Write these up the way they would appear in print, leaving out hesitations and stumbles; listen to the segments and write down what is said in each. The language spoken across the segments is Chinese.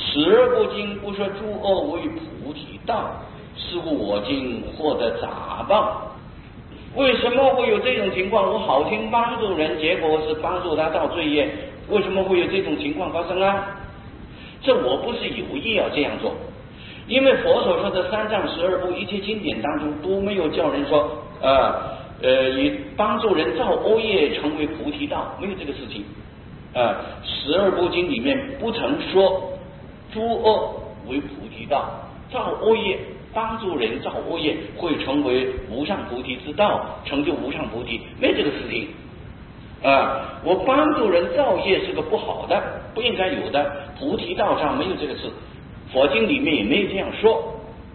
时而不精，不说诸恶为菩提道，是故我今获得杂报。为什么会有这种情况？我好心帮助人，结果是帮助他造罪业，为什么会有这种情况发生啊？这我不是有意要这样做，因为佛所说的三藏十二部一切经典当中都没有叫人说以帮助人造恶业成为菩提道，没有这个事情。十二部经里面不曾说诸恶为菩提道，造恶业帮助人造恶业会成为无上菩提之道，成就无上菩提，没这个事情。我帮助人造业是个不好的，不应该有的，菩提道上没有这个事，佛经里面也没有这样说。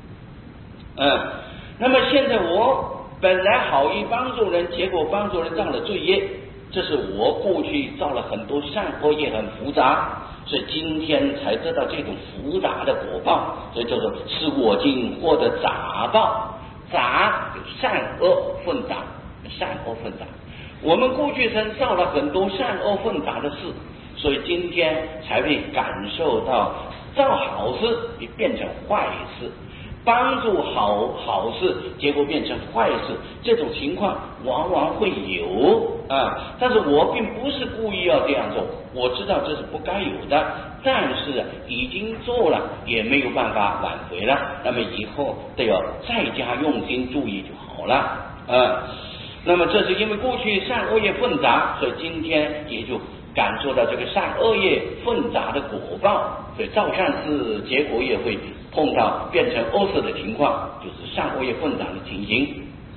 那么现在我本来好意帮助人，结果帮助人造了罪业，这是我过去造了很多善恶业，很复杂，所以今天才得到这种复杂的果报，所以叫做是我今获得杂报。杂善恶混杂，善恶混杂。我们过去生造了很多善恶混杂的事，所以今天才会感受到造好事也变成坏事，帮助好事结果变成坏事，这种情况往往会有但是我并不是故意要这样做，我知道这是不该有的，但是已经做了也没有办法挽回了，那么以后都要再加用心注意就好了那么这是因为过去善恶业混杂，所以今天也就感受到这个善恶业混杂的果报，所以造善事结果也会碰到变成恶事的情况，就是善恶业混杂的情形。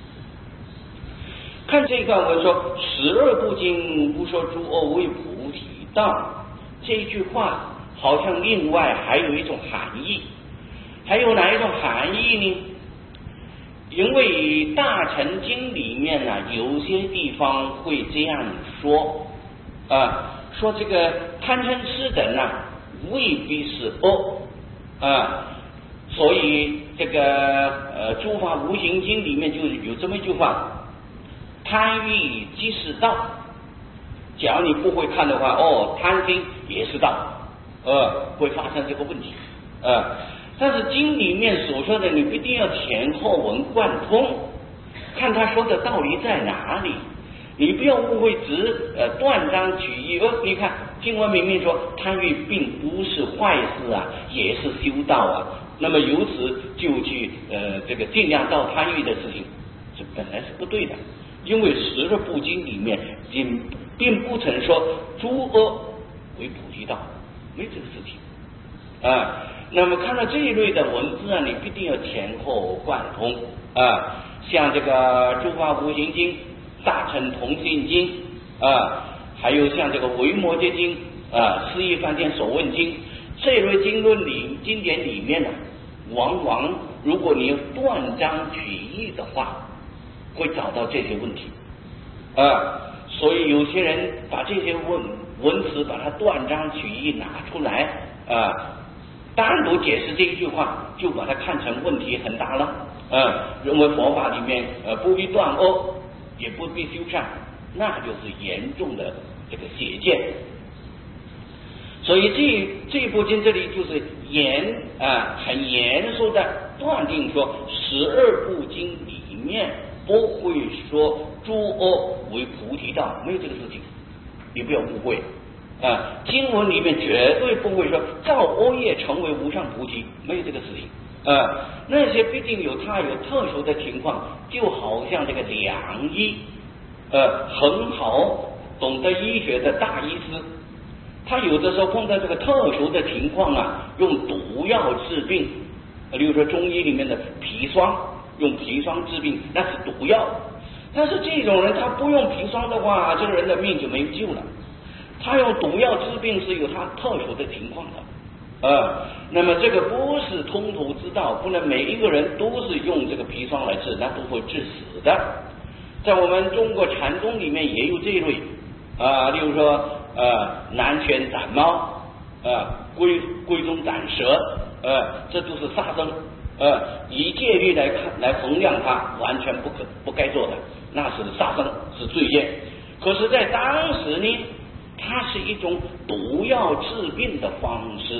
看这一段文说十二不精，不说诸恶为菩提道，这一句话好像另外还有一种含义，还有哪一种含义呢？因为大乘经里面有些地方会这样说说这个贪嗔痴等未必是恶所以这个诸法无形经里面就有这么一句话，贪欲即是道。假如你不会看的话，贪心也是道，会发生这个问题但是经里面所说的你一定要前后文贯通，看他说的道理在哪里，你不要误会只断章取义。你看经文明明说贪欲并不是坏事也是修道那么由此就去这个尽量造贪欲的事情，这本来是不对的，因为十二部经里面并不曾说诸恶为菩提道，没这个事情那么看到这一类的文字你必定要前后贯通像这个诸法无形经、大乘同性经还有像这个维摩诘经释义梵天所问经，这类经论经典里面往往如果你断章取义的话，会找到这些问题所以有些人把这些文词把它断章取义拿出来单独解释这一句话，就把它看成问题很大了认为佛法里面不必断恶，也不必修善，那就是严重的这个邪见。所以这一部经这里就是很严肃的断定说十二部经里面不会说诸恶为菩提道，没有这个事情，你不要误会经文里面绝对不会说造恶业成为无上菩提，没有这个事情那些毕竟它有特殊的情况，就好像这个良医很好懂得医学的大医师，他有的时候碰到这个特殊的情况用毒药治病，例如说中医里面的砒霜，用砒霜治病那是毒药，但是这种人他不用砒霜的话，这个人的命就没救了，他用毒药治病是有他特殊的情况的那么这个不是通途之道，不能每一个人都是用这个砒霜来治，那都会致死的。在我们中国禅宗里面也有这一类例如说南拳斩猫龟中斩蛇这都是杀生以戒律来衡量它，完全不该做的，那是杀生，是罪业。可是在当时呢，它是一种毒药治病的方式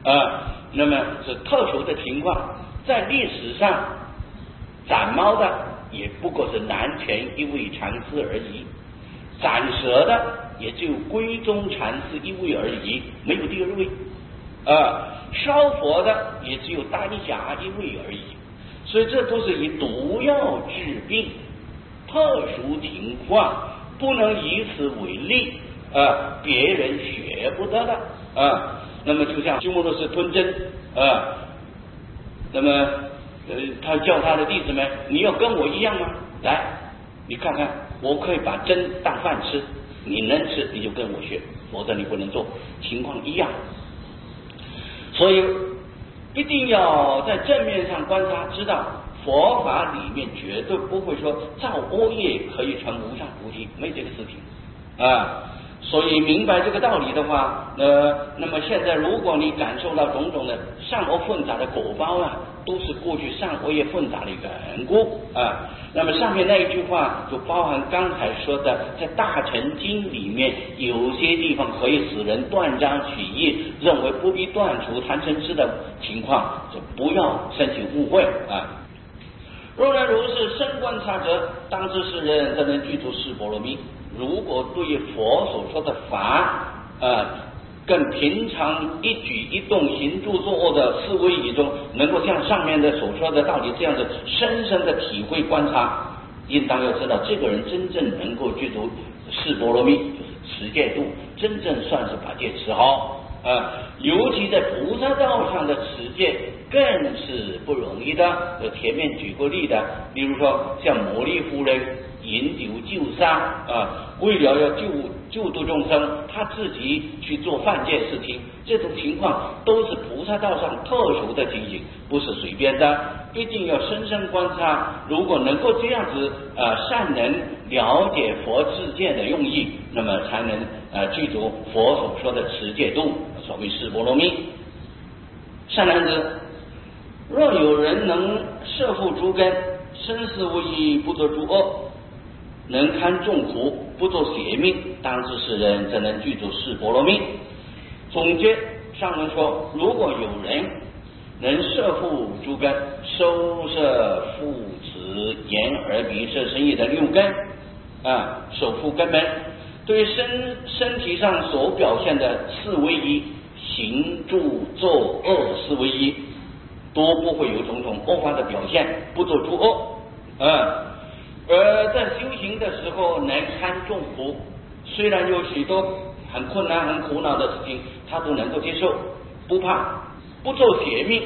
那么是特殊的情况，在历史上斩毛的也不过是南拳一位禅师而已，斩蛇的也只有归宗禅师一位而已，没有第二位，烧佛的也只有丹霞一位而已。所以这都是以毒药治病，特殊情况不能以此为例，别人学不得的，那么就像鸠摩罗什吞针，那么他叫他的弟子们，你要跟我一样吗？来，你看看，我可以把针当饭吃，你能吃你就跟我学，否则你不能做，情况一样。所以一定要在正面上观察，知道佛法里面绝对不会说造恶业可以成无上菩提，没这个事情所以明白这个道理的话，那么现在如果你感受到种种的善恶混杂的果报都是过去善恶业混杂的缘故那么上面那一句话就包含刚才说的，在大乘经里面有些地方可以使人断章取义，认为不必断除贪嗔痴的情况，就不要生起误会若然如是，深观察者，当知是人才能具足四波罗蜜。如果对佛所说的法跟平常一举一动行住坐卧的思维语中，能够像上面的所说的道理这样子深深的体会观察，应当要知道这个人真正能够具足四波罗蜜，就是持戒度，真正算是把戒持好尤其在菩萨道上的持戒更是不容易的。前面举过例的，比如说像摩利夫人饮酒救杀为了要救度众生，他自己去做犯戒事情，这种情况都是菩萨道上特殊的情形，不是随便的，一定要深深观察。如果能够这样子善能了解佛自戒的用意，那么才能具足佛所说的持戒度，所谓四波罗蜜。善男子，若有人能摄伏诸根，生死无疑，不作诸恶，能堪众苦，不作邪命，当知是人则能具足四波罗蜜。总结上文说，如果有人能摄伏诸根，收摄腹齿眼耳鼻舌身意的六根守护根本，对身体上所表现的四唯一，行住坐恶四唯一，都不会有种种恶法的表现，不做诸恶而在修行的时候能堪众苦，虽然有许多很困难很苦恼的事情他都能够接受，不怕，不做邪命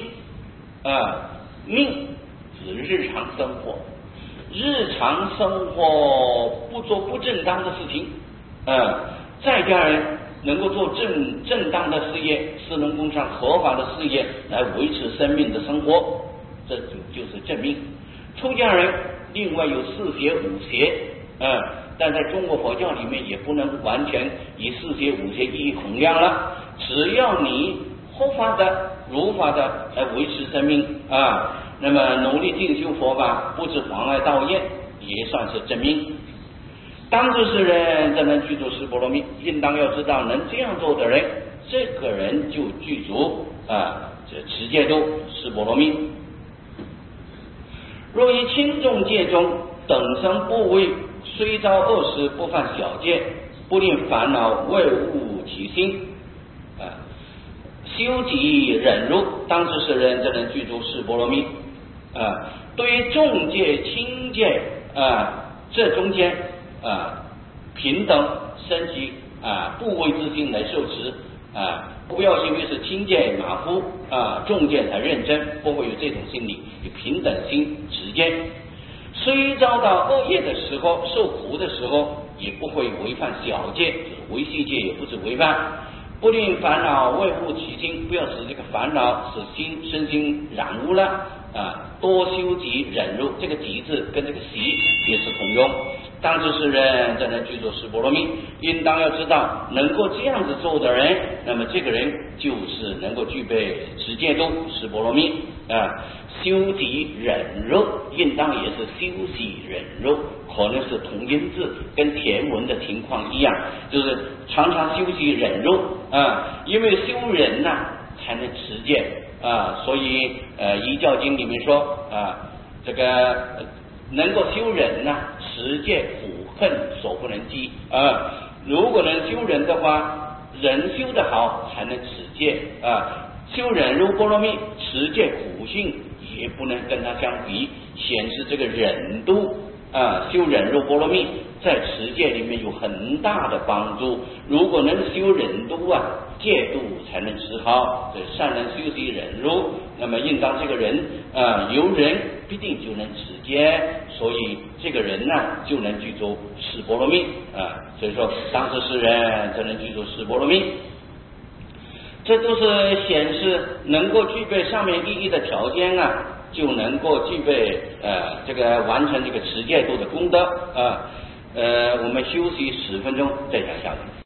命指日常生活，日常生活不做不正当的事情在家人能够做正当的事业，私人工商合法的事业来维持生命的生活，这就是正命。出家人另外有四邪五邪但在中国佛教里面也不能完全以四邪五邪一一衡量了，只要你合法的如法的来维持生命那么努力进修佛法，不致妨碍道业，也算是正命。当知是人则能具足四波罗蜜，应当要知道能这样做的人，这个人就具足这持戒度四波罗蜜。若于轻重戒中等生部位，虽遭恶事，不犯小戒，不令烦恼为物起心修己忍辱，当知是人则能具足四波罗蜜对于重戒轻戒这中间平等升级部位之心来受持不要因为是轻戒马虎重戒才认真，不会有这种心理，有平等心持戒。虽遭到恶业的时候，受苦的时候，也不会违犯小戒，就是维系戒也不是违犯。不令烦恼为物起心，不要使这个烦恼使身心染污了多修己忍辱，这个己字跟这个习也是同用。当知是人则能具足四波罗蜜，应当要知道能够这样子做的人，那么这个人就是能够具备持戒度四波罗蜜修己忍辱，应当也是修己忍辱，可能是同音字，跟田文的情况一样，就是常常修己忍辱因为修忍才能持戒啊。所以《遗教经》里面说啊，这个能够修忍呢，持戒苦恨所不能积啊。如果能修忍的话，人修得好才能持戒啊。修忍入波罗蜜，持戒苦性也不能跟它相比，显示这个忍度啊，修忍入波罗蜜在持戒里面有很大的帮助。如果能修忍度啊，戒度才能持好。这善人修习忍辱，那么应当这个人有忍必定就能持戒，所以这个人呢就能具足十波罗蜜啊。所以说当时世人才能具足十波罗蜜。这都是显示能够具备上面意义的条件啊，就能够具备这个完成这个持戒度的功德啊。我们休息10分钟再讲下去。